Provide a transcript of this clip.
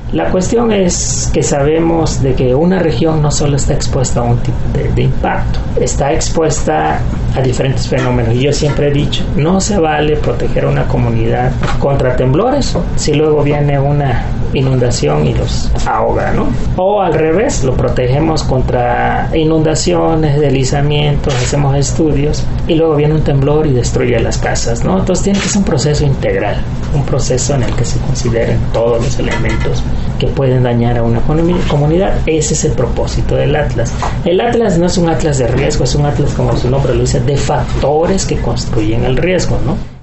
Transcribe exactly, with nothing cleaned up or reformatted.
La cuestión es que sabemos de que una región no solo está expuesta a un tipo de, de impacto, está expuesta a diferentes fenómenos. Y yo siempre he dicho, no se vale proteger a una comunidad contra temblores si luego viene una inundación y los ahoga, ¿no? O al revés, lo protegemos contra inundaciones, deslizamientos, hacemos estudios y luego viene un temblor y destruye las casas, ¿no? Entonces tiene que ser un proceso integral, un proceso en el que se consideren todos los elementos que pueden dañar a una comunidad. Ese es el propósito del Atlas. El Atlas no es un Atlas de riesgo, es un Atlas, como su nombre lo dice, de factores que construyen el riesgo, ¿no?